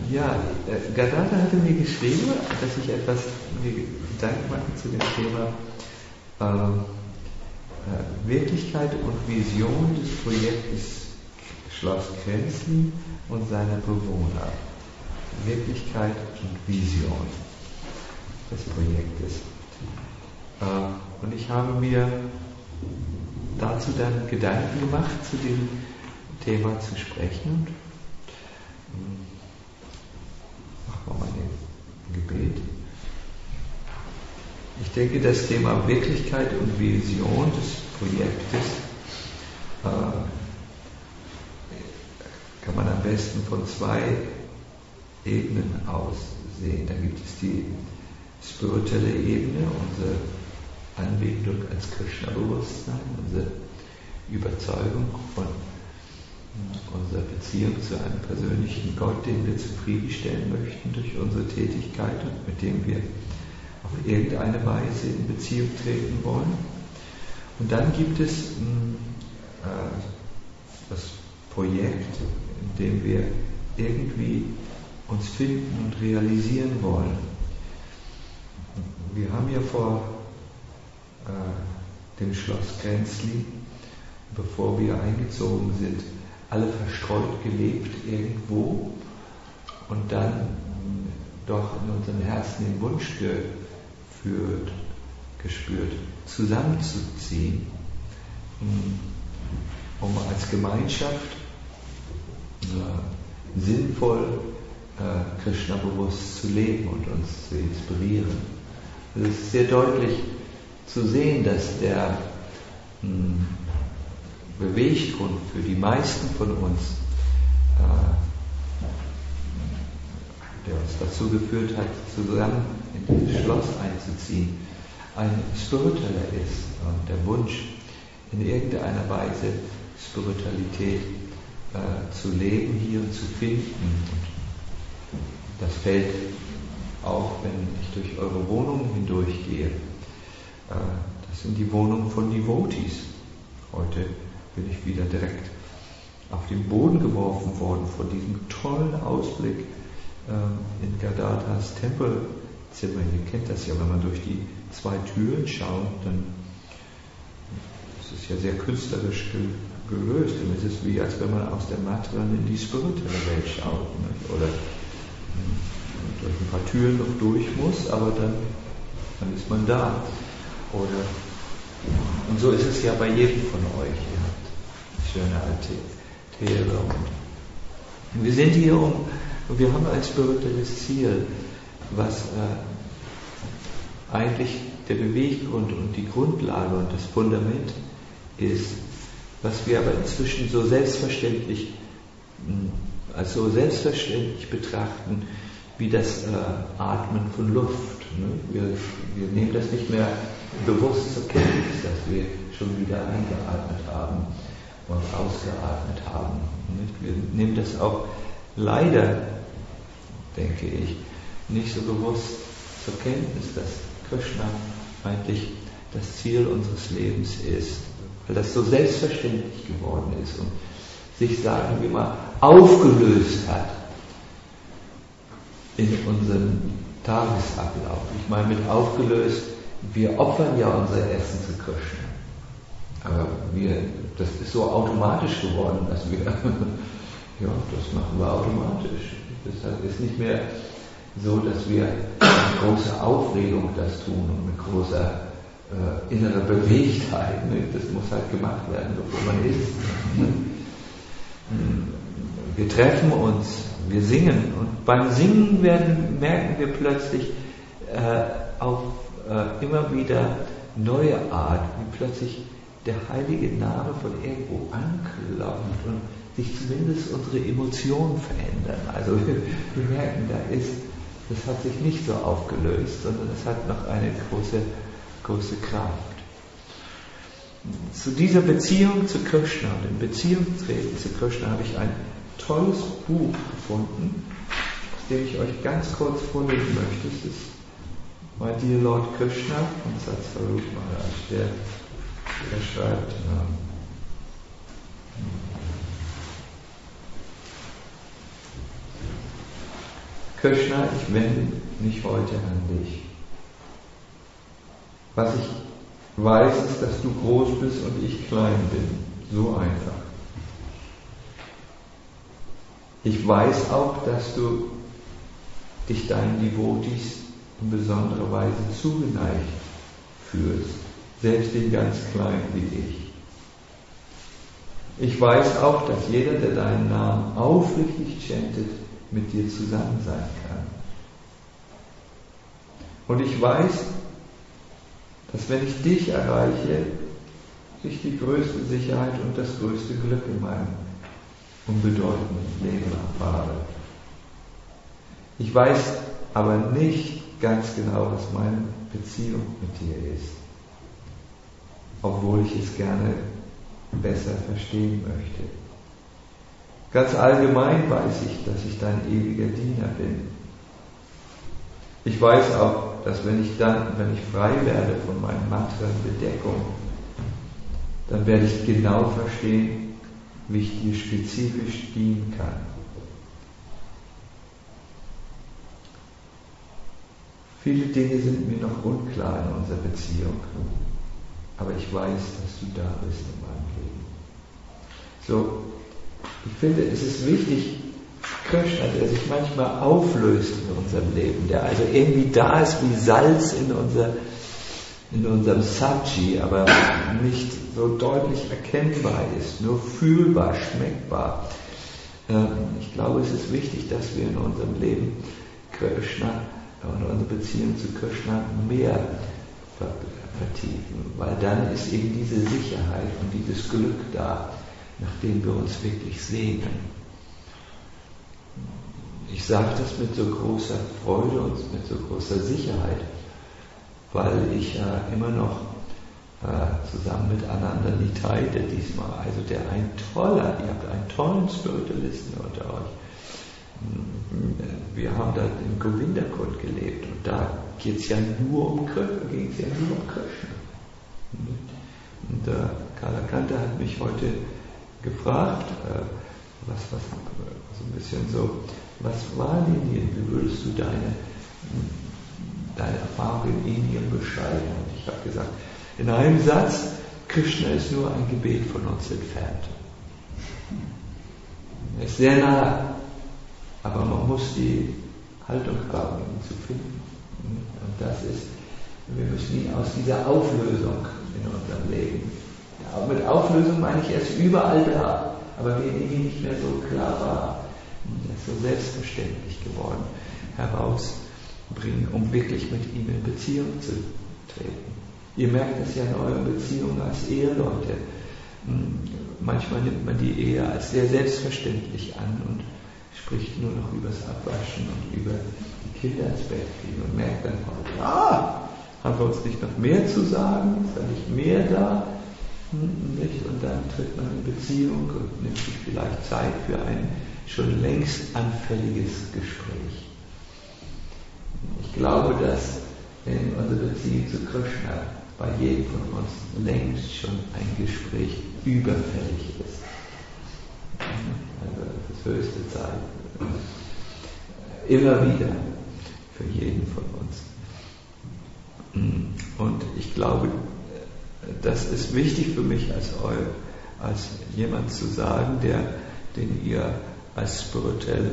Ja, Gadada hatte mir geschrieben, dass ich etwas mir Gedanken mache zu dem Thema Wirklichkeit und Vision des Projektes Schloss Kränzli und seiner Bewohner. Wirklichkeit und Vision des Projektes. Und ich habe mir dazu dann Gedanken gemacht, zu dem Thema zu sprechen. Machen wir mal ein Gebet. Ich denke, das Thema Wirklichkeit und Vision des Projektes kann man am besten von zwei Ebenen aus sehen. Da gibt es die spirituelle Ebene, unsere Anbindung als Krishna-Bewusstsein, unsere Überzeugung von unserer Beziehung zu einem persönlichen Gott, den wir zufriedenstellen möchten durch unsere Tätigkeit und mit dem wir auf irgendeine Weise in Beziehung treten wollen. Und dann gibt es das Projekt, in dem wir irgendwie uns finden und realisieren wollen. Wir haben ja vor dem Schloss Kränzli, bevor wir eingezogen sind, alle verstreut gelebt irgendwo und dann doch in unserem Herzen den Wunsch gespürt, zusammenzuziehen, um als Gemeinschaft sinnvoll Krishna-bewusst zu leben und uns zu inspirieren. Es ist sehr deutlich zu sehen, dass der Beweggrund für die meisten von uns, der uns dazu geführt hat, zusammen in dieses Schloss einzuziehen, ein spiritueller ist und der Wunsch, in irgendeiner Weise Spiritualität zu leben hier und zu finden. Und das fällt auch, wenn ich durch eure Wohnungen hindurchgehe. Das sind die Wohnungen von Devotees. Heute bin ich wieder direkt auf den Boden geworfen worden von diesem tollen Ausblick in Gadadas Tempelzimmer. Ihr kennt das ja, wenn man durch die zwei Türen schaut, dann ist es ja sehr künstlerisch gelöst. Dann ist es wie, als wenn man aus der Materiellen in die spirituelle Welt schaut. Nicht? Oder durch ein paar Türen noch durch muss, aber dann ist man da. Und so ist es ja bei jedem von euch. Ihr habt schöne alte Täler. Und wir sind hier und wir haben ein spirituelles Ziel, was eigentlich der Beweggrund und die Grundlage und das Fundament ist, was wir aber inzwischen so selbstverständlich als so selbstverständlich betrachten wie das Atmen von Luft. Ne? Wir nehmen das nicht mehr bewusst zur Kenntnis, dass wir schon wieder eingeatmet haben und ausgeatmet haben. Nicht? Wir nehmen das auch leider, denke ich, nicht so bewusst zur Kenntnis, dass Krishna eigentlich das Ziel unseres Lebens ist, weil das so selbstverständlich geworden ist und sich, sagen wir mal, aufgelöst hat in unserem Tagesablauf. Ich meine mit aufgelöst, wir opfern ja unser Essen zu Krishna. Aber das ist so automatisch geworden, dass wir, ja, das machen wir automatisch. Das ist nicht mehr so, dass wir mit großer Aufregung das tun und mit großer innerer Bewegtheit. Ne? Das muss halt gemacht werden, bevor man isst. Wir treffen uns, wir singen und beim Singen merken wir plötzlich auf immer wieder neue Art, wie plötzlich der heilige Name von irgendwo anklopft und sich zumindest unsere Emotionen verändern. Also wir merken, das hat sich nicht so aufgelöst, sondern es hat noch eine große Kraft. Zu dieser Beziehung zu Krishna und in Beziehung treten zu Krishna habe ich ein tolles Buch gefunden, aus dem ich euch ganz kurz vorlesen möchte. Es ist My Dear Lord Krishna von Satsvarup Maharaj, der schreibt, Krishna, ich wende mich heute an dich. Was ich weiß, ist, dass du groß bist und ich klein bin. So einfach. Ich weiß auch, dass du dich deinen Devotis in besonderer Weise zugeneigt fühlst, selbst den ganz Kleinen wie ich. Ich weiß auch, dass jeder, der deinen Namen aufrichtig chantet, mit dir zusammen sein kann. Und ich weiß, dass wenn ich dich erreiche, ich die größte Sicherheit und das größte Glück in meinem unbedeutenden Leben erfahre. Ich weiß aber nicht ganz genau, was meine Beziehung mit dir ist, obwohl ich es gerne besser verstehen möchte. Ganz allgemein weiß ich, dass ich dein ewiger Diener bin. Ich weiß auch, dass wenn ich frei werde von meinen materiellen Bedeckungen, dann werde ich genau verstehen, wie ich dir spezifisch dienen kann. Viele Dinge sind mir noch unklar in unserer Beziehung, aber ich weiß, dass du da bist in meinem Leben. So, ich finde, es ist wichtig, Krishna, der sich manchmal auflöst in unserem Leben, der also irgendwie da ist wie Salz in unserem Sabji, aber nicht so deutlich erkennbar ist, nur fühlbar, schmeckbar. Ich glaube, es ist wichtig, dass wir in unserem Leben Krishna und unsere Beziehung zu Krishna mehr vertiefen, weil dann ist eben diese Sicherheit und dieses Glück da, nach dem wir uns wirklich sehnen. Ich sage das mit so großer Freude und mit so großer Sicherheit, weil ich immer noch zusammen mit Ananda Nitai, der diesmal, also der ihr habt einen tollen Spiritualisten unter euch. Wir haben da im Govinda-Kund gelebt und da ging es ja nur um Krishna. Und Kalakanta hat mich heute gefragt, so ein bisschen so, was war Indien? Wie würdest du deine Erfahrung in Indien beschreiben? Und ich habe gesagt, in einem Satz, Krishna ist nur ein Gebet von uns entfernt. Er ist sehr nah, aber man muss die Haltung haben, ihn zu finden. Und das ist, wir müssen ihn aus dieser Auflösung in unserem Leben. Ja, mit Auflösung meine ich, er ist überall da, aber wir nehmen ihn nicht mehr so klar wahr. Er ist so selbstverständlich geworden, herausbringen, um wirklich mit ihm in Beziehung zu treten. Ihr merkt das ja in eurer Beziehung als Eheleute. Manchmal nimmt man die Ehe als sehr selbstverständlich an und spricht nur noch über das Abwaschen und über die Kinder ins Bett kriegen und merkt dann, haben wir uns nicht noch mehr zu sagen? Ist da nicht mehr da? Nicht? Und dann tritt man in Beziehung und nimmt sich vielleicht Zeit für ein schon längst anfälliges Gespräch. Ich glaube, dass in unserer Beziehung zu Krishna bei jedem von uns längst schon ein Gespräch überfällig ist. Also es ist höchste Zeit. Immer wieder für jeden von uns. Und ich glaube, das ist wichtig für mich als jemand zu sagen, den ihr als spirituell,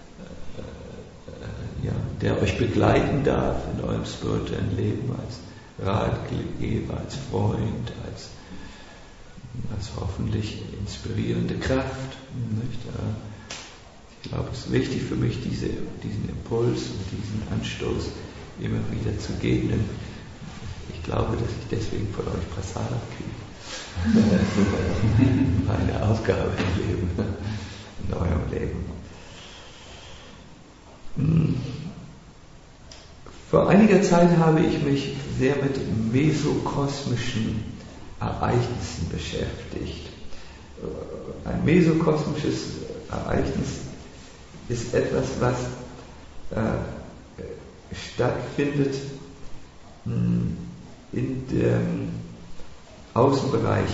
der euch begleiten darf in eurem spirituellen Leben, als Ratgeber, als Freund, als hoffentlich inspirierende Kraft. Nicht? Ich glaube, es ist wichtig für mich, diesen Impuls und diesen Anstoß immer wieder zu geben, denn ich glaube, dass ich deswegen von euch Prasada kriege. Meine Aufgabe im Leben, in eurem Leben. Vor einiger Zeit habe ich mich sehr mit mesokosmischen Ereignissen beschäftigt. Ein mesokosmisches Ereignis ist etwas, was stattfindet in dem Außenbereich,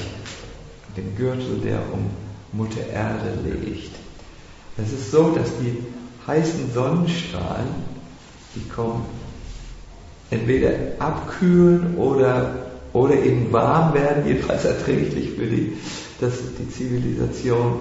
dem Gürtel, der um Mutter Erde liegt. Es ist so, dass die heißen Sonnenstrahlen, die kommen, entweder abkühlen oder eben warm werden, jedenfalls erträglich für die Zivilisation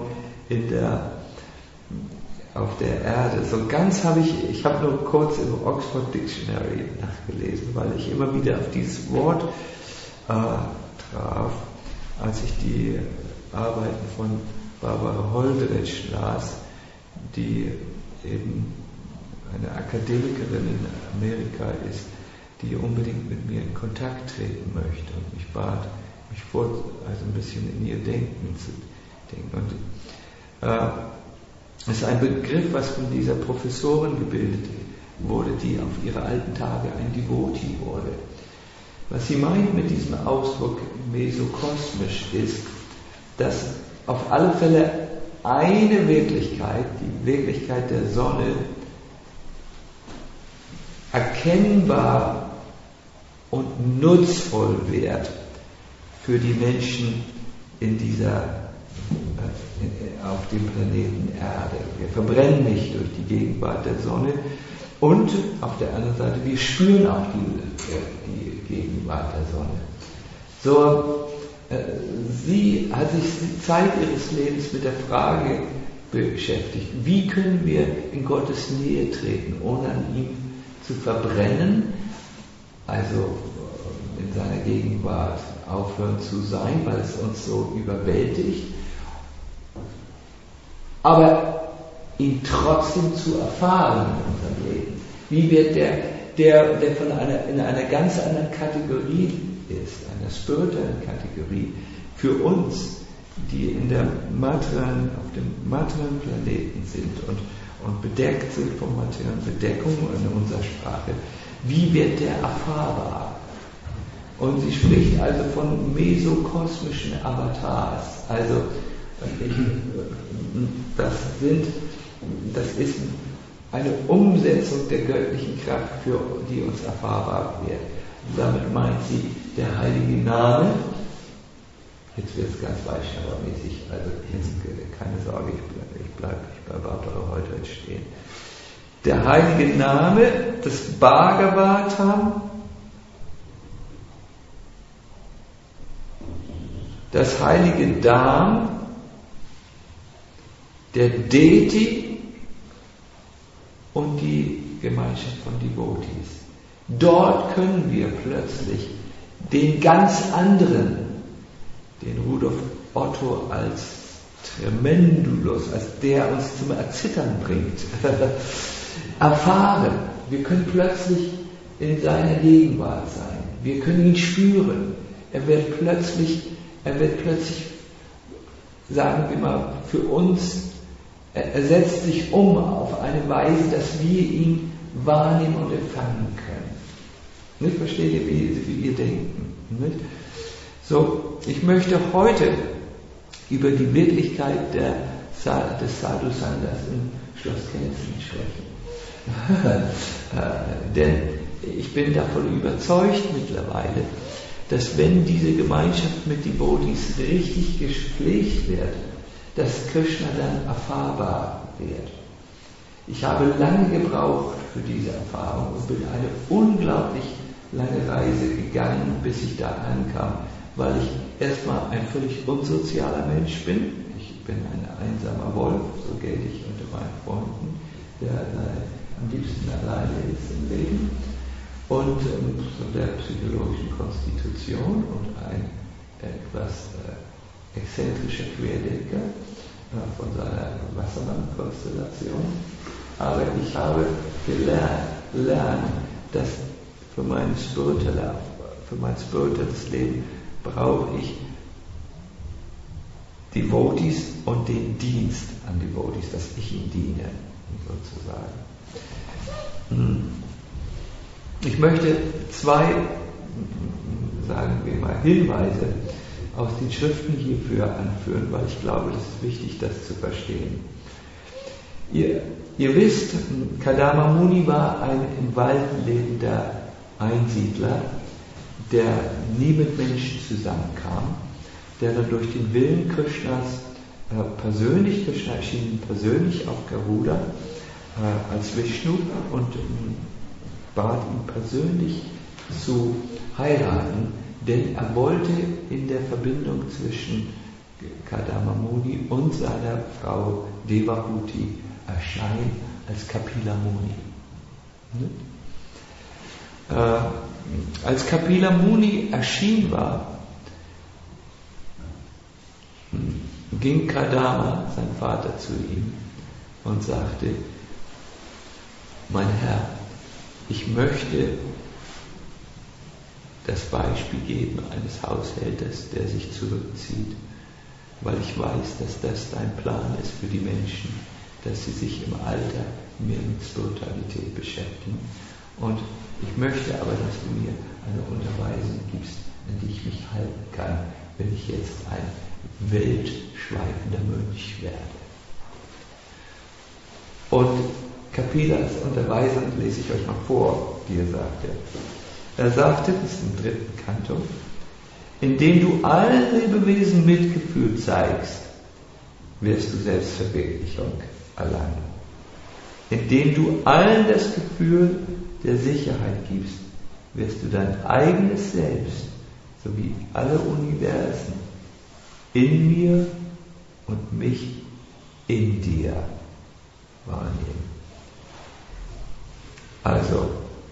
auf der Erde. So ganz ich habe nur kurz im Oxford Dictionary nachgelesen, weil ich immer wieder auf dieses Wort traf, als ich die Arbeiten von Barbara Holdridge las, die eben eine Akademikerin in Amerika ist, die unbedingt mit mir in Kontakt treten möchte und mich bat, mich also ein bisschen in ihr Denken zu denken. Und es ist ein Begriff, was von dieser Professorin gebildet wurde, die auf ihre alten Tage ein Devotee wurde. Was sie meint mit diesem Ausdruck mesokosmisch ist, dass auf alle Fälle eine Wirklichkeit, die Wirklichkeit der Sonne, erkennbar und nutzvoll wird für die Menschen auf dem Planeten Erde. Wir verbrennen nicht durch die Gegenwart der Sonne und auf der anderen Seite, wir spüren auch die Gegenwart der Sonne. So, sie hat sich die Zeit ihres Lebens mit der Frage beschäftigt, wie können wir in Gottes Nähe treten, ohne an ihm zu verbrennen, also in seiner Gegenwart aufhören zu sein, weil es uns so überwältigt, aber ihn trotzdem zu erfahren in unserem Leben. Wie wird der in einer ganz anderen Kategorie ist, einer spirituellen Kategorie, für uns, die auf dem materiellen Planeten sind und bedeckt sind von materiellen Bedeckungen in unserer Sprache, wie wird der erfahrbar? Und sie spricht also von mesokosmischen Avatars. Also das ist eine Umsetzung der göttlichen Kraft, die uns erfahrbar wird. Und damit meint sie der heilige Name. Jetzt wird es ganz Vaishnava-mäßig, also jetzt keine Sorge, ich bleibe bei Barbara Holdridge stehen. Der heilige Name des Bhagavatam, das heilige Dham, der Deity und die Gemeinschaft von Devotees. Dort können wir plötzlich den ganz anderen, den Rudolf Otto als Tremendulus, als der uns zum Erzittern bringt, erfahren. Wir können plötzlich in seiner Gegenwart sein. Wir können ihn spüren. Er wird plötzlich, sagen wir mal, für uns, er setzt sich um auf eine Weise, dass wir ihn wahrnehmen und empfangen können. Nicht? Versteht ihr, wie wir denken? Nicht? So, ich möchte heute über die Wirklichkeit des Sadhu-Sanghas in Schloss Kelsen sprechen. Denn ich bin davon überzeugt mittlerweile, dass wenn diese Gemeinschaft mit Devotees richtig gepflegt wird, dass Krishna dann erfahrbar wird. Ich habe lange gebraucht für diese Erfahrung und bin eine unglaublich lange Reise gegangen, bis ich da ankam, weil ich erstmal ein völlig unsozialer Mensch bin. Ich bin ein einsamer Wolf, so gelte ich unter meinen Freunden, der am liebsten alleine ist im Leben. Und von der psychologischen Konstitution und ein etwas exzentrischer Querdenker von seiner Wassermann-Konstellation. Aber ich habe gelernt, dass für mein spirituelles Leben brauche ich Devotees und den Dienst an Devotees, dass ich ihnen diene, sozusagen. Ich möchte zwei, sagen wir mal, Hinweise aus den Schriften hierfür anführen, weil ich glaube, es ist wichtig, das zu verstehen. Ihr wisst, Kadama Muni war ein im Wald lebender Einsiedler, der nie mit Menschen zusammenkam, der dann durch den Willen Krishnas Krishna erschien persönlich auf Garuda als Vishnu und bat ihn persönlich zu heiraten, denn er wollte in der Verbindung zwischen Kardama Muni und seiner Frau Devahuti erscheinen als Kapila Muni. Als Kapila Muni erschienen war, ging Kardama, sein Vater, zu ihm und sagte: Mein Herr, ich möchte das Beispiel geben eines Haushälters, der sich zurückzieht, weil ich weiß, dass das dein Plan ist für die Menschen, dass sie sich im Alter mehr mit Spiritualität beschäftigen. Und ich möchte aber, dass du mir eine Unterweisung gibst, an die ich mich halten kann, wenn ich jetzt ein weltschweifender Mönch werde. Und Kapilas Unterweisung lese ich euch mal vor, wie er sagte. Er sagte, das ist im 3. Kanto: Indem du allen Lebewesen Mitgefühl zeigst, wirst du Selbstverwirklichung erlangen. Indem du allen das Gefühl der Sicherheit gibst, wirst du dein eigenes Selbst sowie alle Universen in mir und mich in dir wahrnehmen. Also,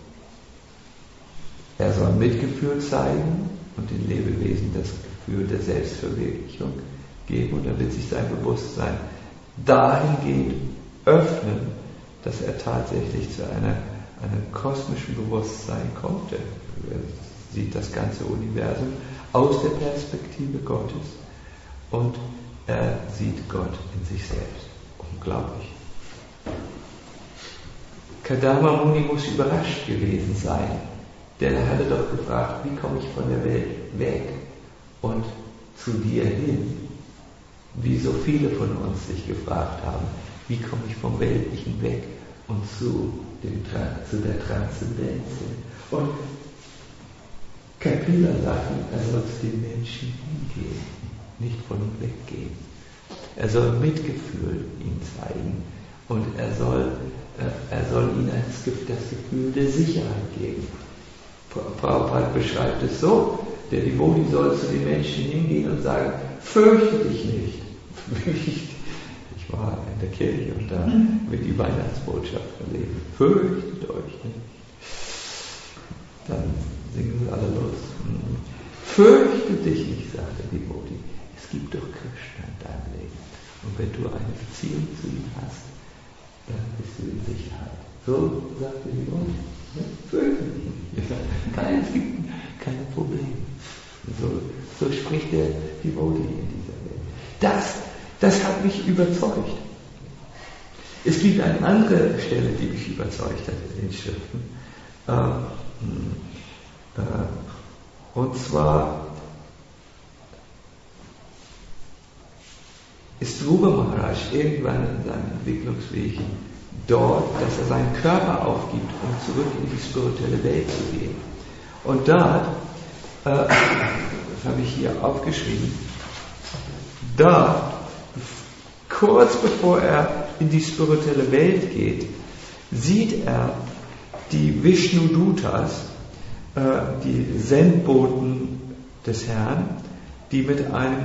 er soll Mitgefühl zeigen und den Lebewesen das Gefühl der Selbstverwirklichung geben, und er wird sich sein Bewusstsein dahingehend öffnen, dass er tatsächlich zu einem kosmischen Bewusstsein kommt. Er sieht das ganze Universum aus der Perspektive Gottes und er sieht Gott in sich selbst. Unglaublich. Kardama Muni muss überrascht gewesen sein, denn er hatte doch gefragt: Wie komme ich von der Welt weg und zu dir hin? Wie so viele von uns sich gefragt haben: Wie komme ich vom Weltlichen weg und zu der Transzendenz hin? Und Kapila sagt ihm, er soll zu den Menschen hingehen, nicht von ihm weggehen. Er soll Mitgefühl ihm zeigen und er soll ihnen das Gefühl der Sicherheit geben. Prabhupada beschreibt es so: Der Devoti soll zu den Menschen hingehen und sagen: Fürchte dich nicht. Ich war in der Kirche und da wird die Weihnachtsbotschaft verlesen: Fürchtet euch nicht. Dann singen sie alle los. Fürchte dich nicht, sagt der Devoti. Es gibt doch Krishna in deinem Leben. Und wenn du eine Beziehung zu ihm hast, dann bist du in Sicherheit. So sagt der Devoti. Fürchte dich nicht. Es gibt keine Probleme. So spricht der Devoti in dieser Welt. Das hat mich überzeugt. Es gibt eine andere Stelle, die mich überzeugt hat in den Schriften. Und zwar ist Dhruva Maharaj irgendwann in seinem Entwicklungsweg dort, dass er seinen Körper aufgibt, um zurück in die spirituelle Welt zu gehen. Und da, das habe ich hier aufgeschrieben, da, kurz bevor er in die spirituelle Welt geht, sieht er die Vishnu-Dutas, die Sendboten des Herrn, die mit einem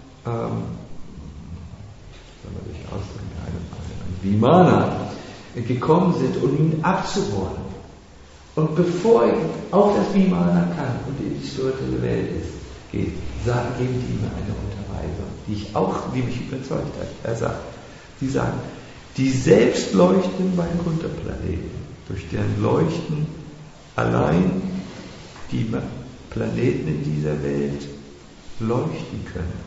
Vimana gekommen sind, um ihn abzuholen. Und bevor er auf das Vimana kann und in die spirituelle Welt geht, geben die ihm eine Unterweisung, die mich überzeugt hat. Sie sagen, die selbst leuchtenden Vaikuntha-Planeten, durch deren Leuchten allein die Planeten in dieser Welt leuchten können.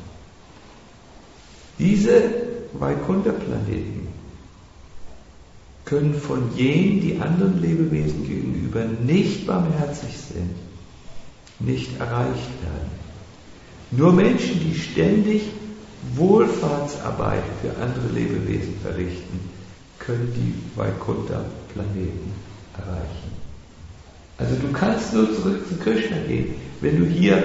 Diese Vaikuntha-Planeten können von jenen, die anderen Lebewesen gegenüber nicht barmherzig sind, nicht erreicht werden. Nur Menschen, die ständig Wohlfahrtsarbeit für andere Lebewesen verrichten, können die Vaikuntha-Planeten erreichen. Also du kannst nur zurück zu Krishna gehen, wenn du hier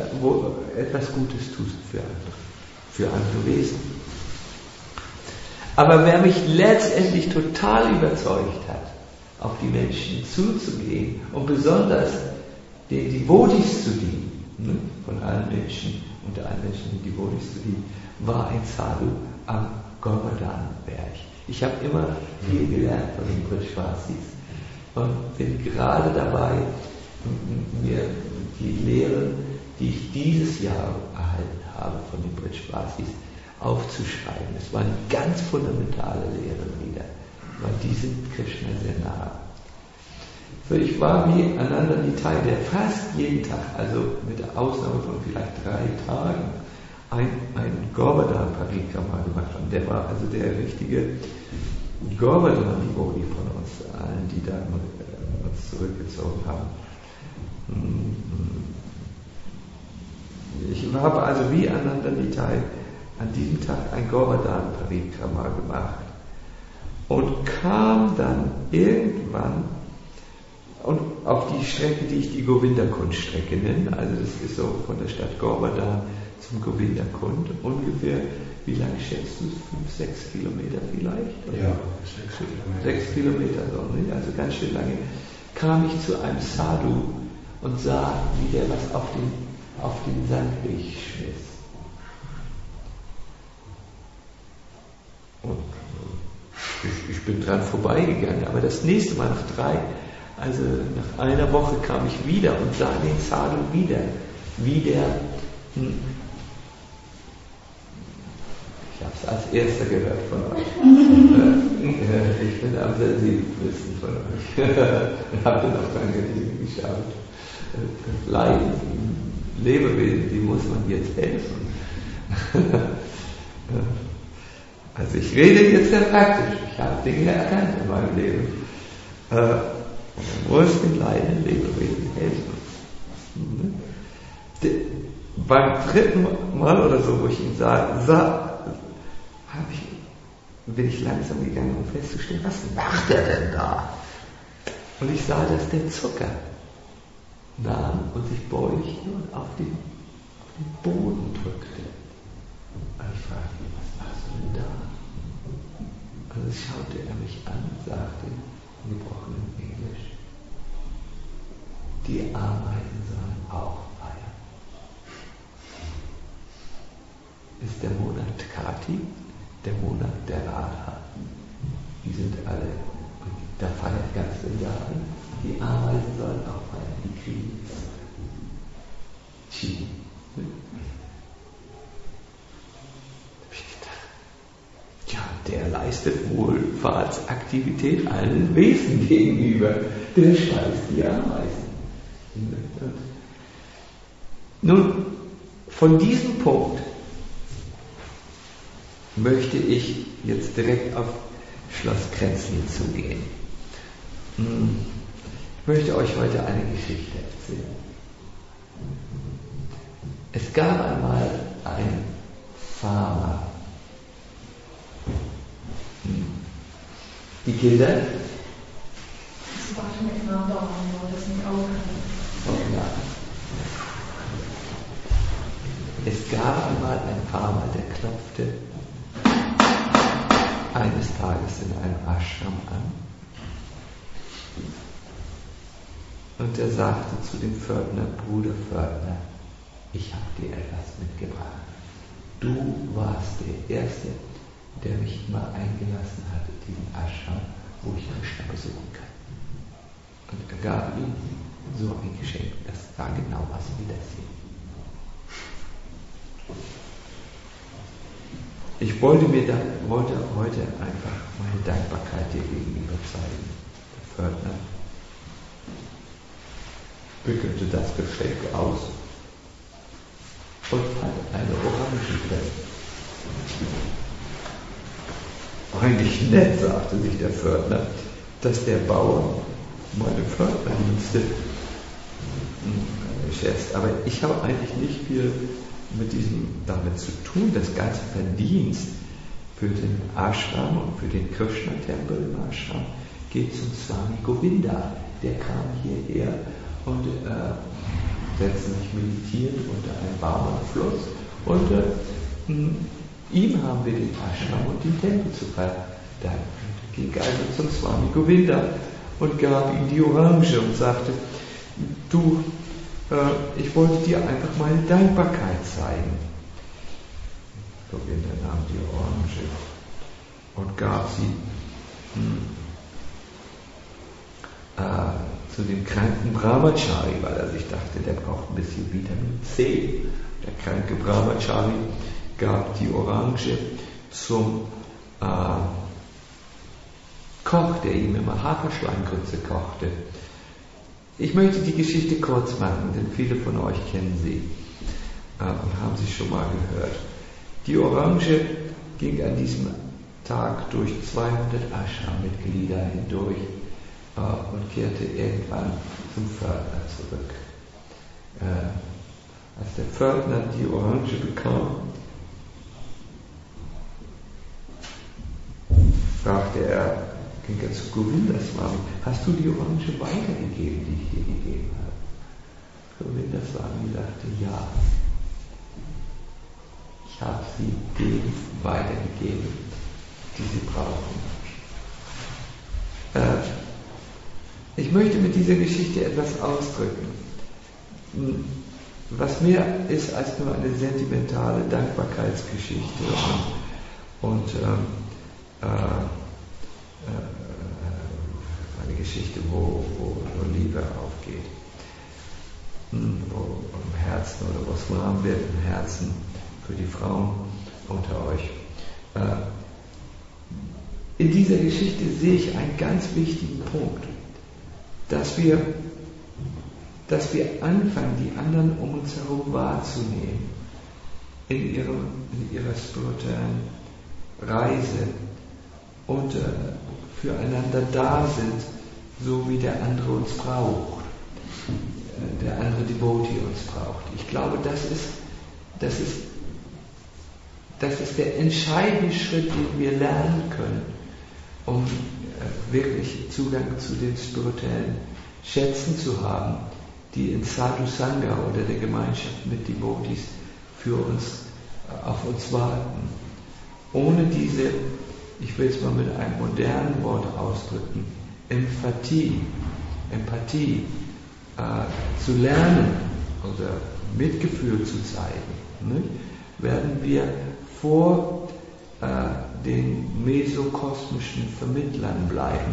etwas Gutes tust für andere Wesen. Aber wer mich letztendlich total überzeugt hat, auf die Menschen zuzugehen und besonders den Devotis zu dienen, ne? Von allen Menschen, unter allen Menschen den Devotis zu dienen, war ein Sadhu am Govardhan-Berg. Ich habe immer viel gelernt von den Brijvasis und bin gerade dabei, mir die Lehren, die ich dieses Jahr erhalten habe von den Brijvasis, aufzuschreiben. Es waren ganz fundamentale Lehren wieder, weil die sind Krishna sehr nahe. So, ich war wie Ananda Nitai, der fast jeden Tag, also mit der Ausnahme von vielleicht 3 Tagen, ein Govardhan-Parikrama gemacht hat. Der war also der richtige Govardhan-Devoti von uns allen, die da uns zurückgezogen haben. Ich habe also wie Ananda Nitai an diesem Tag ein Govardhan-Parikrama gemacht und kam dann irgendwann und auf die Strecke, die ich die Govinda-Kund-Strecke nenne, also das ist so von der Stadt Govardhan zum Govinda-Kund, ungefähr, wie lang schätzt du es? 5-6 Kilometer vielleicht? Ja, 6 Kilometer. 6 Kilometer, so, nicht? Also ganz schön lange, kam ich zu einem Sadhu und sah, wie der was auf den Sandweg schmiss. Und ich bin dran vorbeigegangen, aber das nächste Mal also nach einer Woche kam ich wieder und sah den Sadhu wieder, wie der, ich habe es als erster gehört von euch, ich bin am sensibelsten von euch und habe dann auch dran geschaut, Leiden, Lebewesen, die muss man jetzt helfen. Also ich rede jetzt sehr praktisch, ich habe Dinge erkannt in meinem Leben. Man muss den leidenden Lebewesen helfen. Beim 3. Mal oder so, wo ich ihn sah, bin ich langsam gegangen, um festzustellen, was macht er denn da? Und ich sah, dass der Zucker nahm und sich beugte und auf den Boden drückte. Und ich fragte ihn, was machst du denn da? Und dann schaute er mich an und sagte in gebrochenem Englisch, die Ameisen sollen auch feiern. Ist der Monat Kati, der Monat der Radha. Die sind alle, da feiert ganz im Jahr. Die Ameisen sollen auch feiern, die kriegen Chi. Ja, der leistet Wohlfahrtsaktivität allen Wesen gegenüber. Der speist die Ameisen. Nun, von diesem Punkt möchte ich jetzt direkt auf Schloss Kränzlin zugehen. Ich möchte euch heute eine Geschichte erzählen. Es gab einmal einen Farmer. Die Kinder? Das war schon etwa da, wo das nicht aufhört. Ja. Es gab einmal einen Farmer, der klopfte eines Tages in einem Ashram an und er sagte zu dem Pförtner, Bruder Pförtner, ich habe dir etwas mitgebracht. Du warst der Erste, der mich mal eingelassen hat in diesen Ashram, wo ich Krishna besuchen kann. Und er gab ihm so ein Geschenk, das war genau was wie das hier. Ich wollte heute einfach meine Dankbarkeit dir gegenüber zeigen. Der Pförtner wickelte das Geschenk aus und fand eine Orange drin. Eigentlich nett, sagte sich der Pförtner, dass der Bauer meine Pförtnerdienste schätzt. Aber ich habe eigentlich nicht viel damit zu tun. Das ganze Verdienst für den Ashram und für den Krishna-Tempel im Ashram geht zum Swami Govinda. Der kam hierher und setzte sich meditierend unter einem Baum am Fluss und Ihm haben wir den Ashram und den Tempel zu verdanken. Er ging also zum Swami Govinda und gab ihm die Orange und sagte, du, ich wollte dir einfach meine Dankbarkeit zeigen. Govinda nahm die Orange und gab sie zu dem kranken Brahmachari, weil er sich dachte, der braucht ein bisschen Vitamin C. Der kranke Brahmachari gab die Orange zum Koch, der ihm immer Haferschleimgrütze kochte. Ich möchte die Geschichte kurz machen, denn viele von euch kennen sie und haben sie schon mal gehört. Die Orange ging an diesem Tag durch 200 Ashram-Mitglieder hindurch und kehrte irgendwann zum Pförtner zurück. Als der Pförtner die Orange bekam, ging er zu Govinda Swami, hast du die Orange weitergegeben, die ich dir gegeben habe? Govinda Swami sagte, ja. Ich habe sie denen weitergegeben, die sie brauchen. Ich möchte mit dieser Geschichte etwas ausdrücken, was mehr ist als nur eine sentimentale Dankbarkeitsgeschichte und eine Geschichte, wo Liebe aufgeht, wo im Herzen oder was warm wird im Herzen für die Frauen unter euch. In dieser Geschichte sehe ich einen ganz wichtigen Punkt, dass wir anfangen, die anderen um uns herum wahrzunehmen, in ihrer spirituellen Reise und füreinander da sind, so wie der andere uns braucht, der andere Devotee uns braucht. Ich glaube, das ist der entscheidende Schritt, den wir lernen können, um wirklich Zugang zu den spirituellen Schätzen zu haben, die in Sadhu Sangha oder der Gemeinschaft mit Devotees auf uns warten. Ohne diese, ich will es mal mit einem modernen Wort ausdrücken, Empathie zu lernen oder Mitgefühl zu zeigen, ne, werden wir vor den mesokosmischen Vermittlern bleiben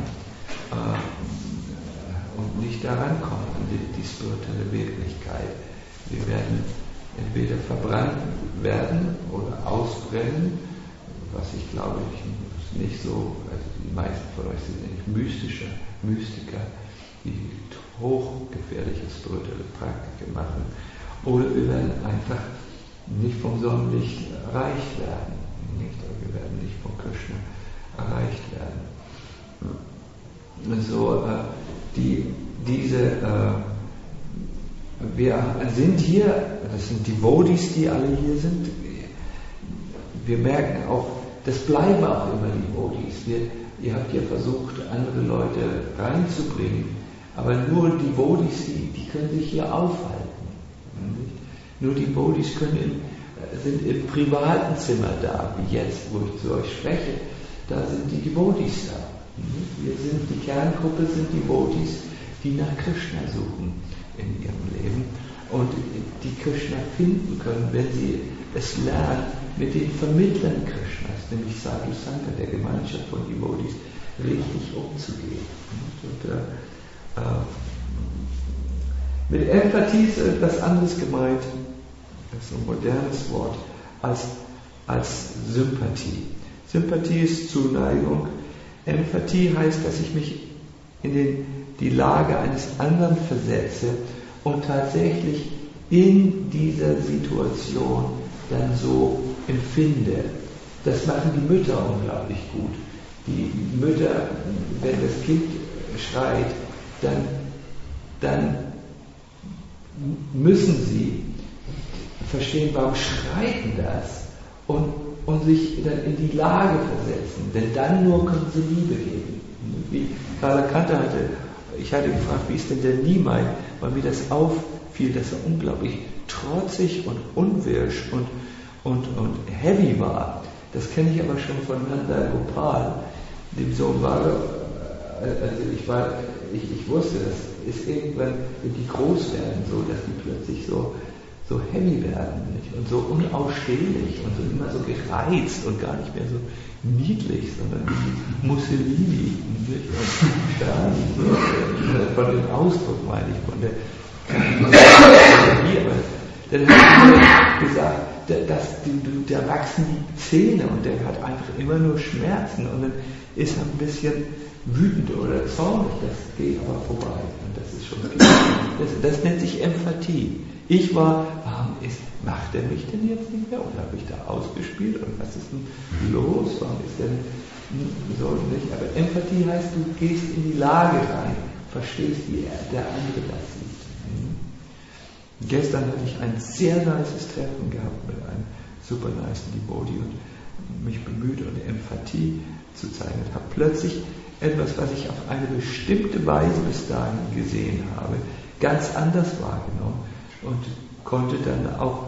und nicht daran kommen an die spirituelle Wirklichkeit. Wir werden entweder verbrannt werden oder ausbrennen, was ich glaube, ist nicht so, also die meisten von euch sind nicht Mystiker, die hochgefährliche spirituelle Praktiken machen, oder wir werden einfach nicht vom Sonnenlicht erreicht werden, wir werden nicht von Krishna erreicht werden. So, wir sind hier, das sind Devotees, die alle hier sind. Wir merken auch, das bleiben auch immer Devotees. Ihr habt ja versucht, andere Leute reinzubringen, aber nur Devotees, die können sich hier aufhalten. Nur Devotees sind im privaten Zimmer da, wie jetzt, wo ich zu euch spreche. Da sind die Devotees da. Die Kerngruppe sind Devotees, die nach Krishna suchen in ihrem Leben und die Krishna finden können, wenn sie es lernen, mit den Vermittlern Krishnas, nämlich Sadhu Sangha, der Gemeinschaft von Devotees, richtig umzugehen. Und, mit Empathie ist etwas anderes gemeint, das ist ein modernes Wort, als Sympathie. Sympathie ist Zuneigung. Empathie heißt, dass ich mich in die Lage eines anderen versetze und tatsächlich in dieser Situation dann so empfinde. Das machen die Mütter unglaublich gut. Die Mütter, wenn das Kind schreit, dann müssen sie verstehen, warum schreit denn das? Und sich dann in die Lage versetzen, denn dann nur können sie Liebe geben. Wie Karl Kante ich hatte gefragt, wie ist denn der Nimai, weil mir das auffiel, dass er unglaublich trotzig und unwirsch und heavy war. Das kenne ich aber schon von Nanda Gopal, dem Sohn Bhagavad. Also ich wusste, das ist irgendwann, wenn die groß werden, so, dass die plötzlich so heavy werden, nicht? Und so unausstehlich und so immer so gereizt und gar nicht mehr so niedlich, sondern wie Mussolini, nicht? Und von dem Ausdruck meine ich, von der aber dann hat er gesagt, da wachsen die Zähne und der hat einfach immer nur Schmerzen und dann ist er ein bisschen wütend oder zornig, das geht aber vorbei und das ist schon das nennt sich Empathie. Ich war, macht er mich denn jetzt nicht mehr oder habe ich da ausgespielt und was ist denn los, warum ist denn so nicht, aber Empathie heißt, du gehst in die Lage rein, verstehst, wie der andere das sieht. Gestern hatte ich ein sehr nices Treffen gehabt mit einem super nice Devotee und mich bemüht und Empathie zu zeigen. Ich habe plötzlich etwas, was ich auf eine bestimmte Weise bis dahin gesehen habe, ganz anders wahrgenommen und konnte dann auch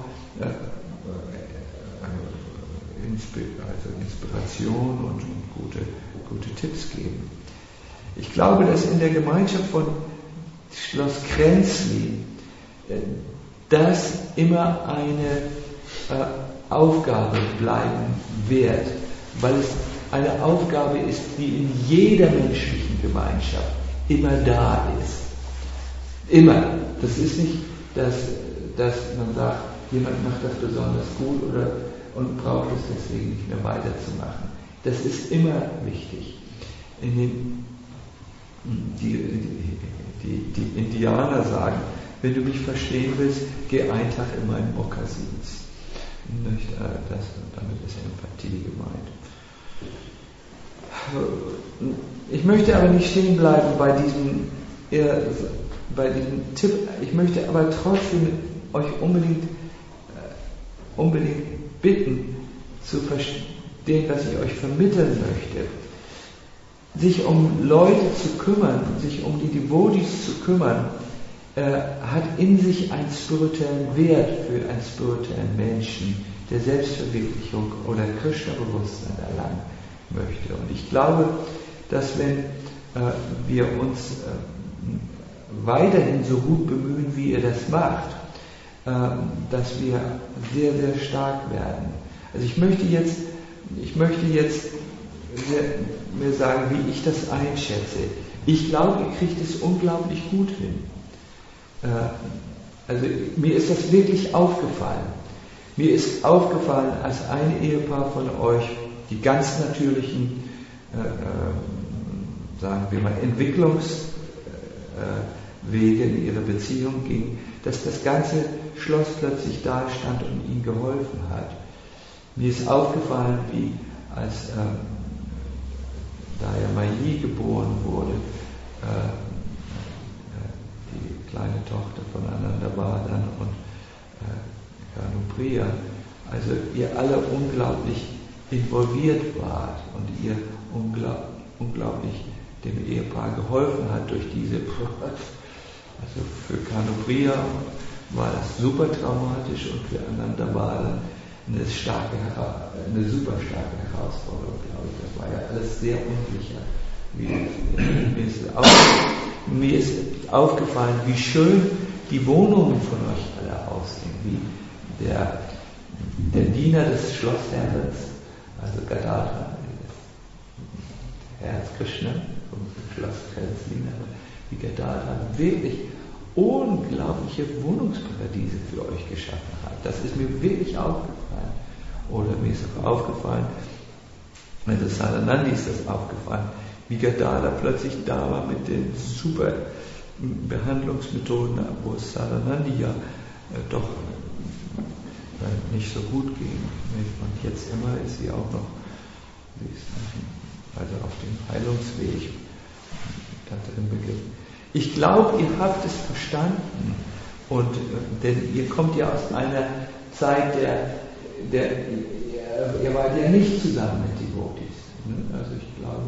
Inspiration und gute Tipps geben. Ich glaube, dass in der Gemeinschaft von Schloss Kränzli das immer eine Aufgabe bleiben wird, weil es eine Aufgabe ist, die in jeder menschlichen Gemeinschaft immer da ist. Immer. Das ist nicht, dass man sagt, jemand macht das besonders gut und braucht es deswegen nicht mehr weiterzumachen. Das ist immer wichtig. Die Indianer sagen, wenn du mich verstehen willst, geh einen Tag in meinen Mokassins. Damit ist Empathie gemeint. Ich möchte aber nicht stehen bleiben bei diesem Tipp. Ich möchte aber trotzdem euch unbedingt bitten, zu verstehen, was ich euch vermitteln möchte. Sich um Leute zu kümmern, sich um die Devotees zu kümmern, hat in sich einen spirituellen Wert für einen spirituellen Menschen, der Selbstverwirklichung oder Krishna-Bewusstsein erlangen möchte. Und ich glaube, dass wenn wir uns weiterhin so gut bemühen, wie ihr das macht, dass wir sehr, sehr stark werden. Also ich möchte jetzt mir sagen, wie ich das einschätze. Ich glaube, ihr kriegt es unglaublich gut hin. Also mir ist das wirklich aufgefallen. Mir ist aufgefallen, als ein Ehepaar von euch die ganz natürlichen, sagen wir mal, Entwicklungswege in ihrer Beziehung ging, dass das ganze Schloss plötzlich da stand und ihnen geholfen hat. Mir ist aufgefallen, wie als Daya Mayi geboren wurde, die kleine Tochter von Ananda Bhadan und Kanupriya, also ihr alle unglaublich involviert wart und ihr unglaublich dem Ehepaar geholfen hat durch diese also für Kanupriya war das super traumatisch und für Ananda Bhadan eine super starke Herausforderung, glaube ich. Das war ja alles sehr unsicher. Mir ist aufgefallen, wie schön die Wohnungen von euch alle aussehen, wie der Diener des Schlossherrens, also Gadadhar, Herz Krishna vom Schloss Kränzli, wie Gadadhar wirklich unglaubliche Wohnungsparadiese für euch geschaffen hat. Das ist mir wirklich aufgefallen. Oder mir ist auch aufgefallen, also Sadanandi ist das aufgefallen, wie Gadadhar plötzlich da war mit den super Behandlungsmethoden, wo es Sadanandi ja doch nicht so gut ging. Und jetzt immer ist sie auch noch, also auf dem Heilungsweg da drin begriffen. Ich glaube, ihr habt es verstanden. Denn ihr kommt ja aus einer Zeit, ihr wart ja nicht zusammen mit Devotees. Also ich glaube,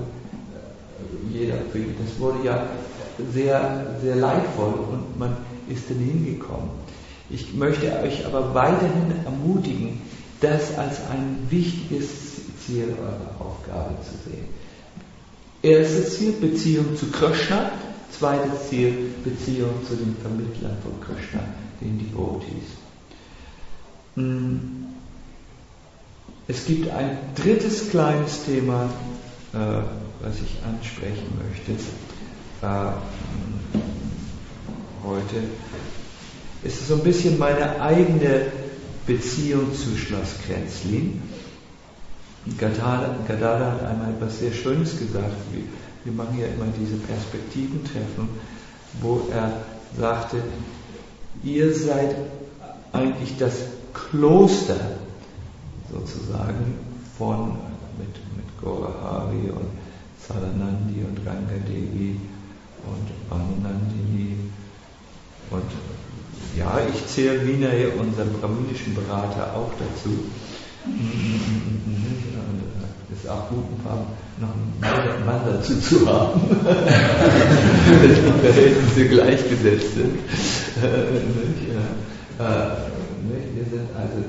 das wurde ja sehr, sehr leidvoll und man ist dann hingekommen. Ich möchte euch aber weiterhin ermutigen, das als ein wichtiges Ziel eurer Aufgabe zu sehen. Erstes Ziel, Beziehung zu Krishna. Zweites Ziel, Beziehung zu den Vermittlern von Krishna, den Devotees. Es gibt ein drittes kleines Thema, was ich ansprechen möchte heute. Es ist so ein bisschen meine eigene Beziehung zu Schloss Kränzlin. Gadada hat einmal etwas sehr Schönes gesagt. Wir machen ja immer diese Perspektiventreffen, wo er sagte, ihr seid eigentlich das Kloster sozusagen mit Gaurahari und Sadanandi und Rangadevi und Bhavanandini und ja, ich zähle Vinay, unseren brahminischen Berater, auch dazu. Es ist auch gut, noch einen Mann dazu zu haben, dass die Verhältnisse gleichgesetzt sind. Wir sind also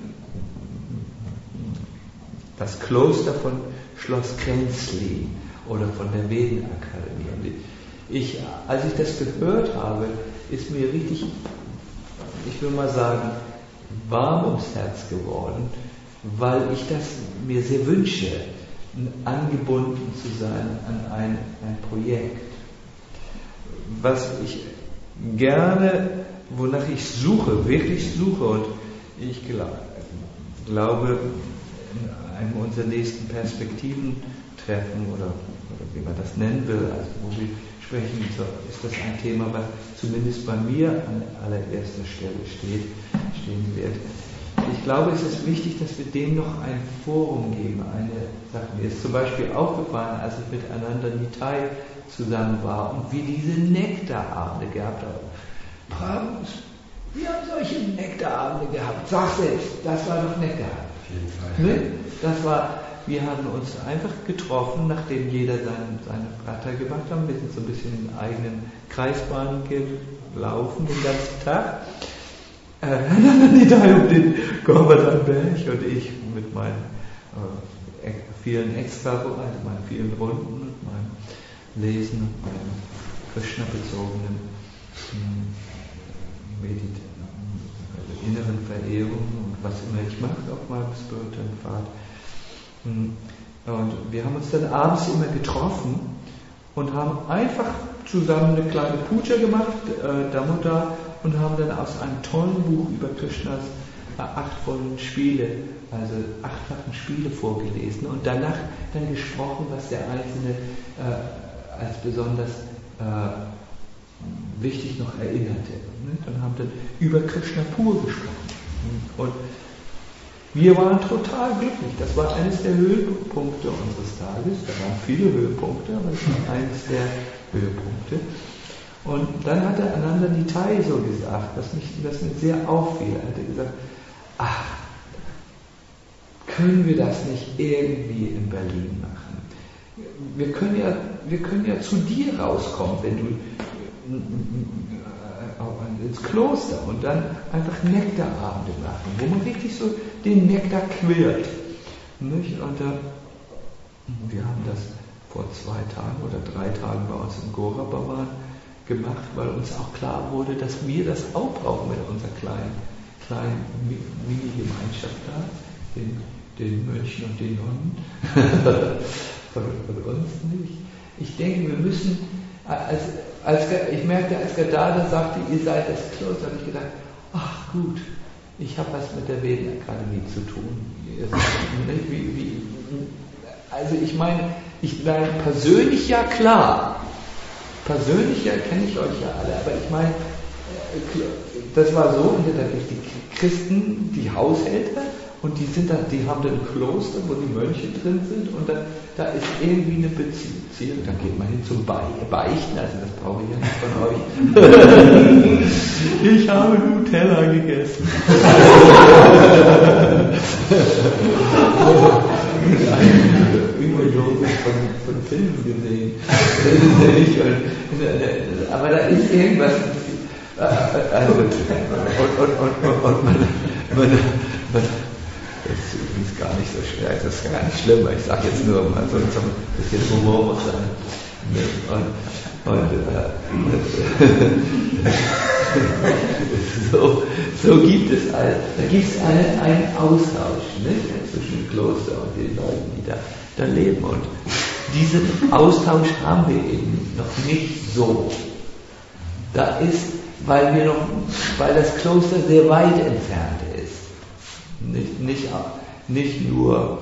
das Kloster von Schloss Kränzlin oder von der Vedenakademie. Als ich das gehört habe, ist mir richtig, ich will mal sagen, warm ums Herz geworden, weil ich das mir sehr wünsche, angebunden zu sein an ein Projekt. Was ich gerne, wonach ich suche, wirklich suche, und ich glaube, in einem unserer nächsten Perspektiventreffen oder wie man das nennen will, also wo wir sprechen, ist das ein Thema, was zumindest bei mir an allererster Stelle stehen wird. Ich glaube, es ist wichtig, dass wir dem noch ein Forum geben. Mir ist zum Beispiel aufgefallen, als ich mit Ananda Nitai zusammen war und wir diese Nektarabende gehabt haben. Prabhus, wir haben solche Nektarabende gehabt. Sag selbst, das war doch Nektar. Auf jeden Fall. Wir haben uns einfach getroffen, nachdem jeder seine Prater gemacht hat. Wir sind so ein bisschen in eigenen Kreisbahnen gelaufen den ganzen Tag. Nitai um den Govardhan-Berg und ich mit meinen vielen Extra-Bereichen, meinen vielen Runden und meinem Lesen und meiner Krishna-bezogenen inneren Verehrung und was immer ich mache auf meinem spirituellen Pfad. Und wir haben uns dann abends immer getroffen und haben einfach zusammen eine kleine Puja gemacht, Damodar, und haben dann aus einem tollen Buch über Krishnas 8-fachen Spiele, also 8-fachen Spiele vorgelesen und danach dann gesprochen, was der Einzelne als besonders wichtig noch erinnerte. Und haben dann über Krishna pur gesprochen. Und wir waren total glücklich. Das war eines der Höhepunkte unseres Tages. Da waren viele Höhepunkte, aber das war eines der Höhepunkte. Und dann hat der Ananda Nitai so gesagt, was mir sehr auffiel. Er hatte gesagt, können wir das nicht irgendwie in Berlin machen? Wir können ja zu dir rauskommen, wenn du ins Kloster und dann einfach Nektarabende machen, wo man richtig so den Nektar quillt. Nicht? Und wir haben das vor 2 Tagen oder 3 Tagen bei uns im Gora Bhavan gemacht, weil uns auch klar wurde, dass wir das auch brauchen mit unserer kleinen Mini-Gemeinschaft da, den Mönchen und den Nonnen, von uns nicht. Ich denke, wir müssen, ich merkte, als Gadada sagte, ihr seid das Kloster, habe ich gedacht, ach gut, ich habe was mit der Vedenakademie zu tun. Also ich meine, persönlich ja klar, persönlich ja kenne ich euch ja alle, aber ich meine, das war so, da gibt es die Christen, die Haushälter, und die haben dann ein Kloster, wo die Mönche drin sind, und da ist irgendwie eine Beziehung. Dann geht man hin zum Beichten, also das brauche ich ja nicht von euch. Ich habe Nutella gegessen. Überdosis von Filmen gesehen. Aber da ist irgendwas. Also, und ist gar nicht so schwer, das ist gar nicht schlimm, ich sage jetzt nur mal so ein bisschen Humor muss sein. So gibt es einen Austausch, nicht, zwischen dem Kloster und den Leuten, die da leben. Und diesen Austausch haben wir eben noch nicht so. Da ist, weil das Kloster sehr weit entfernt ist. Nicht nur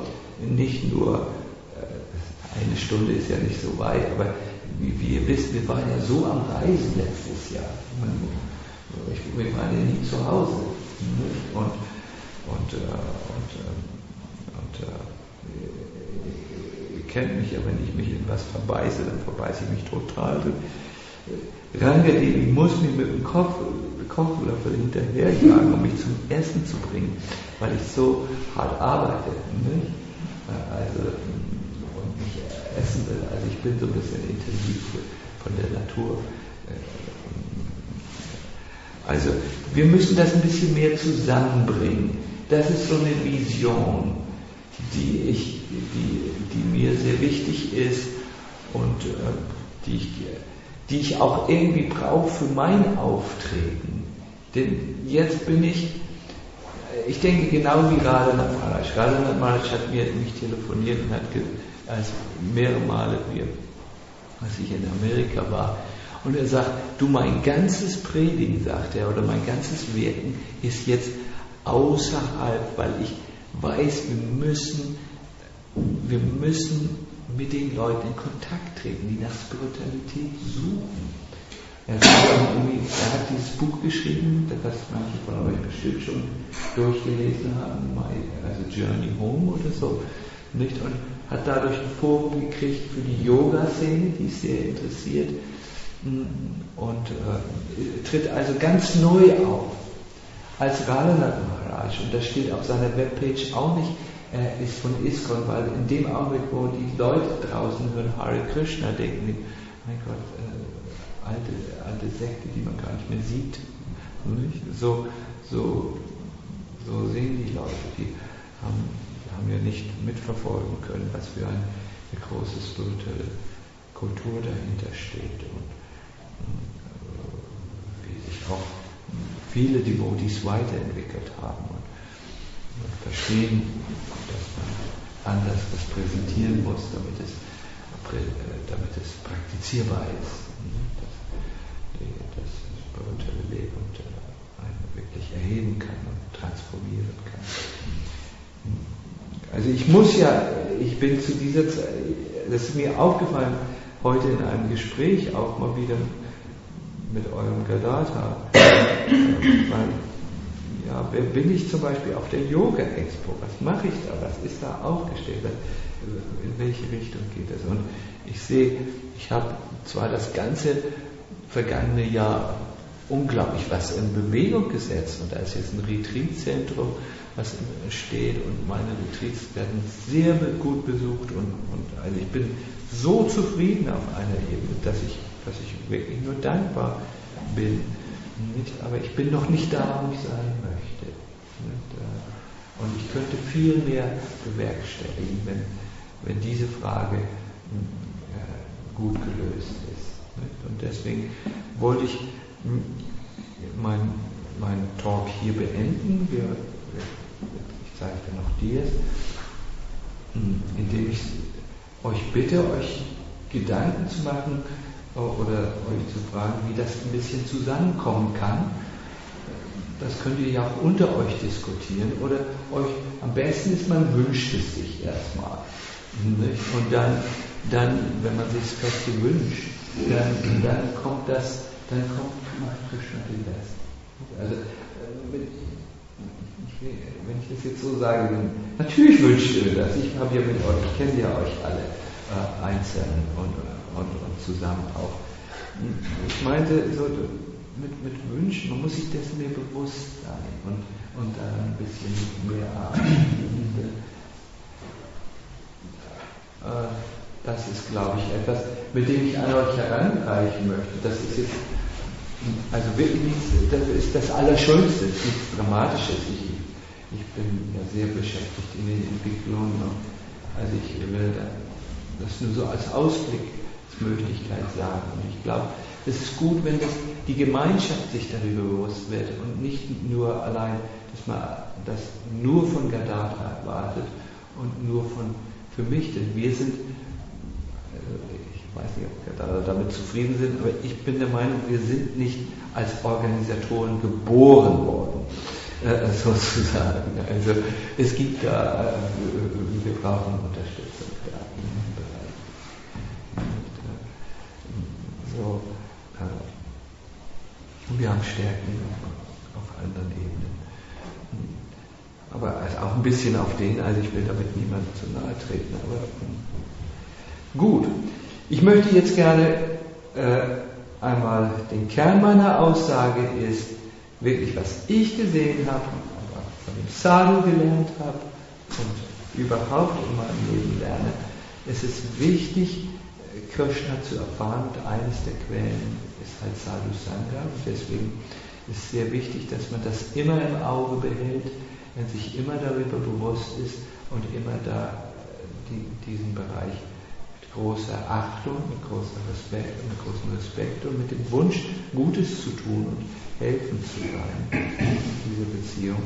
eine Stunde ist ja nicht so weit, aber wie ihr wisst, wir waren ja so am Reisen letztes Jahr. Wir waren ja nie zu Hause. Ihr kennt mich, aber wenn ich mich in was verbeiße, dann verbeiße ich mich total. Rangadevi muss mich mit dem Kochlöffel hinterherjagen, um mich zum Essen zu bringen, weil ich so hart arbeite. Nicht? Also, und nicht essen will. Also ich bin so ein bisschen intensiv von der Natur. Also wir müssen das ein bisschen mehr zusammenbringen. Das ist so eine Vision, die mir sehr wichtig ist und die ich auch irgendwie brauche für mein Auftreten. Denn jetzt bin ich denke genau wie Radhanath Maharaj. Radhanath Maharaj hat mich telefoniert und hat mehrere Male, als ich in Amerika war, und er sagt, du, mein ganzes Predigen, sagt er, oder mein ganzes Wirken ist jetzt außerhalb, weil ich weiß, wir müssen mit den Leuten in Kontakt treten, die nach Spiritualität suchen. Er hat dieses Buch geschrieben, das manche von euch bestimmt schon durchgelesen haben, also Journey Home oder so, nicht? Und hat dadurch ein Forum gekriegt für die Yoga-Szene, die ist sehr interessiert, und tritt also ganz neu auf als Radhanath Maharaj. Und das steht auf seiner Webpage auch nicht, er ist von ISKCON, weil in dem Augenblick, wo die Leute draußen hören Hare Krishna, denken die, mein Gott, alte Sekte, die man gar nicht mehr sieht. Nicht? So sehen die Leute, die haben ja nicht mitverfolgen können, was für eine große spirituelle Kultur dahinter steht und wie sich auch viele Devotees weiterentwickelt haben und verstehen, dass man anders das präsentieren muss, damit es praktizierbar ist. Das spirituelle Leben einen wirklich erheben kann und transformieren kann. Also ich bin zu dieser Zeit, das ist mir aufgefallen, heute in einem Gespräch auch mal wieder mit eurem Gadata, weil, ja, wer bin ich zum Beispiel auf der Yoga-Expo? Was mache ich da? Was ist da aufgestellt? In welche Richtung geht das? Und ich sehe, ich habe zwar das ganze vergangene Jahr unglaublich was in Bewegung gesetzt und da ist jetzt ein Retreat-Zentrum, was steht und meine Retreats werden sehr gut besucht und also ich bin so zufrieden auf einer Ebene, dass ich wirklich nur dankbar bin. Nicht? Aber ich bin noch nicht da, wo ich sein möchte. Nicht? Und ich könnte viel mehr bewerkstelligen, wenn diese Frage gut gelöst ist. Nicht? Und deswegen wollte ich meinen Talk hier beenden. Ich zeige dir noch dies, indem ich euch bitte, euch Gedanken zu machen oder euch zu fragen, wie das ein bisschen zusammenkommen kann. Das könnt ihr ja auch unter euch diskutieren oder euch, am besten ist, man wünscht es sich erstmal. Nicht? Und dann, wenn man sich das Feste wünscht, dann kommt Krishna den Rest. Also, wenn ich das jetzt so sage, dann, natürlich wünscht ihr das. Ich kenne ja euch alle einzeln und zusammen auch. Ich meinte, so mit Wünschen, man muss sich dessen mehr bewusst sein und ein bisschen mehr arbeiten. Das ist, glaube ich, etwas, mit dem ich an euch heranreichen möchte. Das ist jetzt, also wirklich nichts, das ist das Allerschönste, nichts Dramatisches. Ich bin ja sehr beschäftigt in den Entwicklungen. Also ich will das nur so als Ausblicksmöglichkeit sagen. Und ich glaube, es ist gut, wenn die Gemeinschaft sich darüber bewusst wird und nicht nur allein, dass man das nur von Gadara erwartet und nur für mich, denn wir sind, ich weiß nicht, ob Gadara damit zufrieden sind, aber ich bin der Meinung, wir sind nicht als Organisatoren geboren worden, sozusagen. Also es gibt da, wir brauchen Unterstützung da in diesem Bereich. Und wir haben Stärken auf anderen Ebenen. Aber also auch ein bisschen auf denen, also ich will damit niemandem zu nahe treten, aber gut. Ich möchte jetzt gerne einmal, den Kern meiner Aussage ist wirklich, was ich gesehen habe, aber von dem Sadhu gelernt habe und überhaupt in meinem Leben lerne. Es ist wichtig, Krishna zu erfahren, und eines der Quellen ist halt Sadhu Sangha, und deswegen ist es sehr wichtig, dass man das immer im Auge behält, wenn sich immer darüber bewusst ist und immer da diesen Bereich mit großer Achtung, mit großem Respekt und mit dem Wunsch, Gutes zu tun und helfen zu sein, diese Beziehung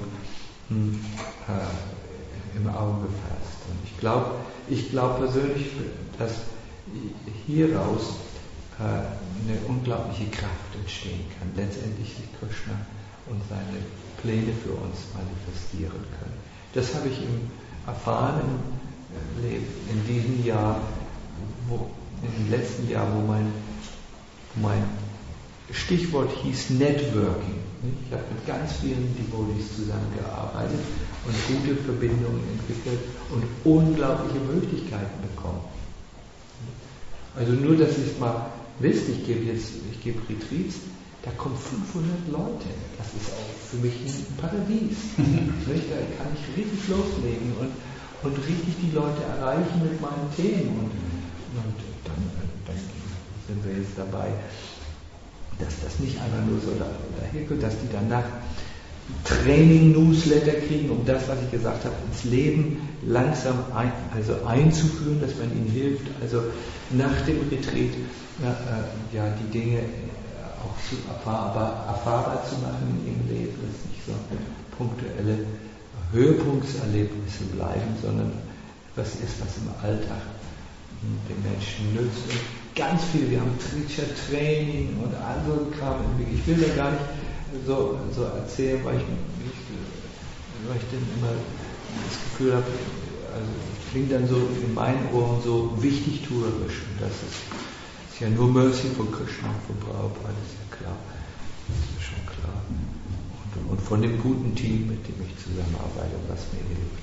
im Auge fasst. Und ich glaube persönlich, dass hieraus eine unglaubliche Kraft entstehen kann, letztendlich sich Krishna und seine Pläne für uns manifestieren können. Das habe ich erfahren im Leben, in diesem Jahr, im letzten Jahr, wo mein Stichwort hieß Networking. Ich habe mit ganz vielen Devotees zusammengearbeitet und gute Verbindungen entwickelt und unglaubliche Möglichkeiten bekommen. Also nur, dass ihr es mal wisst, ich gebe Retreats, da kommen 500 Leute. Das ist auch für mich ein Paradies. Da kann ich richtig loslegen und richtig die Leute erreichen mit meinen Themen. Und dann sind wir jetzt dabei, dass das nicht einfach nur so daherkommt, dass die danach Training-Newsletter kriegen, um das, was ich gesagt habe, ins Leben langsam einzuführen, dass man ihnen hilft, also nach dem Retreat die Dinge auch erfahrbar zu machen in ihrem Leben, dass nicht so punktuelle Höhepunktserlebnisse bleiben, sondern was ist, was im Alltag den Menschen nützt. Und ganz viel, wir haben Teacher-Training und all so ein Kram. Ich will da gar nicht so erzählen, weil ich dann immer das Gefühl habe, also klingt dann so in meinen Ohren so wichtigtuerisch. Und das ist ja nur Mercy von Krishna, von Prabhupada, das ist ja klar. Das ist schon klar. Und von dem guten Team, mit dem ich zusammenarbeite, was mir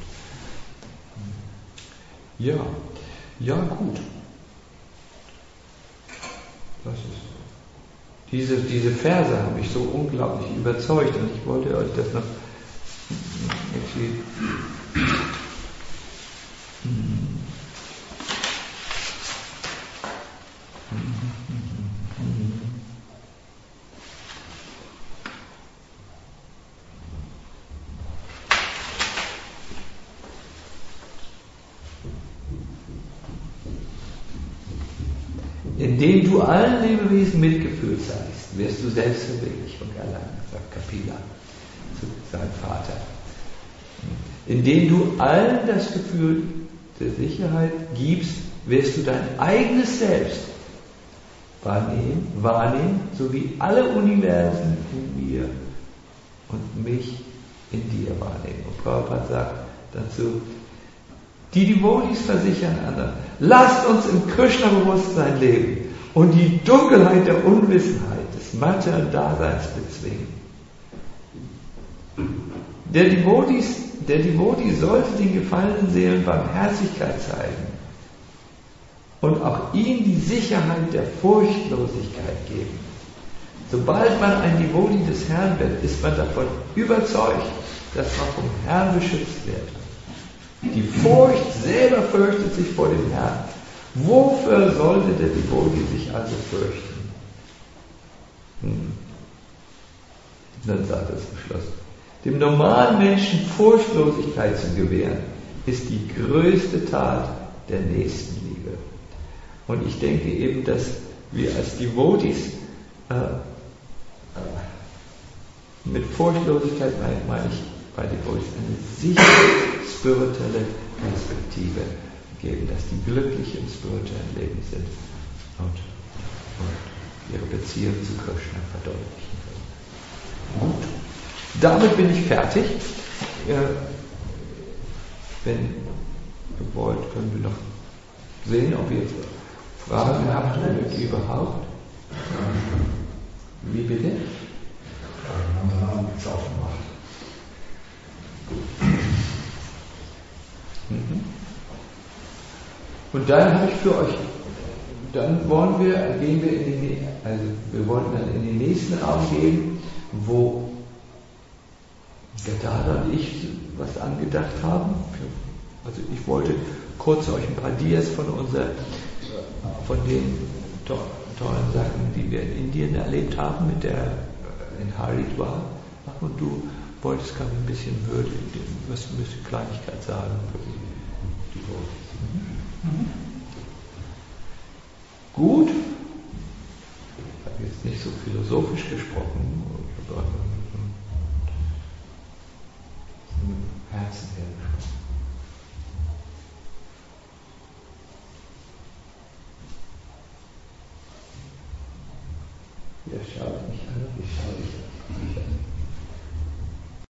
hilft. Ja, gut. Das ist diese Verse haben mich so unglaublich überzeugt und ich wollte euch das noch indem du allen Lebewesen Mitgefühl zeigst, wirst du Selbstverwirklichung erlangen, sagt Kapila zu seinem Vater. Indem du allen das Gefühl der Sicherheit gibst, wirst du dein eigenes Selbst wahrnehmen, sowie alle Universen in mir und mich in dir wahrnehmen. Und Prabhupada sagt dazu, die Devotees versichern anderen, lasst uns im Krishna-Bewusstsein leben und die Dunkelheit der Unwissenheit des materiellen Daseins bezwingen. Der Devotee sollte den gefallenen Seelen Barmherzigkeit zeigen und auch ihnen die Sicherheit der Furchtlosigkeit geben. Sobald man ein Devotee des Herrn wird, ist man davon überzeugt, dass man vom Herrn beschützt wird. Die Furcht selber fürchtet sich vor dem Herrn. Wofür sollte der Devotee sich also fürchten? Dann sagt er zum Schluss, Dem normalen Menschen Furchtlosigkeit zu gewähren, ist die größte Tat der Nächstenliebe. Und ich denke eben, dass wir als Devotees mit Furchtlosigkeit meine ich bei Devotees eine sichere spirituelle Perspektive geben, dass die glücklich im spirituellen Leben sind und ihre Beziehung zu Krishna verdeutlichen können. Gut, damit bin ich fertig. Wenn ihr wollt, können wir noch sehen, ob ihr Fragen habt oder überhaupt. Wie bitte? Haben wir nichts aufgemacht. Und dann habe ich für euch, dann wollen wir wollten dann in den nächsten Raum gehen, wo Gadada und ich was angedacht haben. Also ich wollte kurz euch ein paar Dias von den tollen Sachen, die wir in Indien erlebt haben, in Haridwar machen. Und du wolltest gerade ein bisschen Kleinigkeit sagen für die Worte. Gut. Ich habe jetzt nicht so philosophisch gesprochen. Ich habe einfach mit dem Herzen her gesprochen. Ja, schau dich nicht an. Ich schau dich an.